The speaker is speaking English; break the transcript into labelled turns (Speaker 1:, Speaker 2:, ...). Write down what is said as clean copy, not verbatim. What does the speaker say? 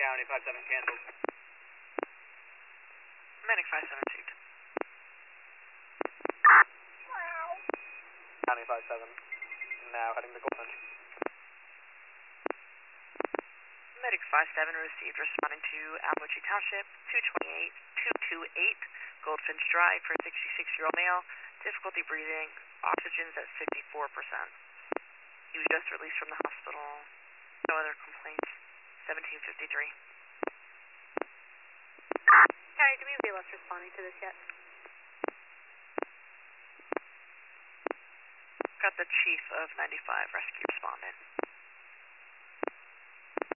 Speaker 1: County 5-7 canceled.
Speaker 2: Medic 5-7 received.
Speaker 1: County 5-7, now heading to Goldfinch.
Speaker 2: Medic 5-7 received, responding to Albuquerque Township, 228 Goldfinch Drive for a 66-year-old male, difficulty breathing, oxygen's at 54%. He was just released from the hospital, no other complaints, 1753.
Speaker 3: County, do we have BLS responding to this yet?
Speaker 2: Got the chief of 95 rescue responding.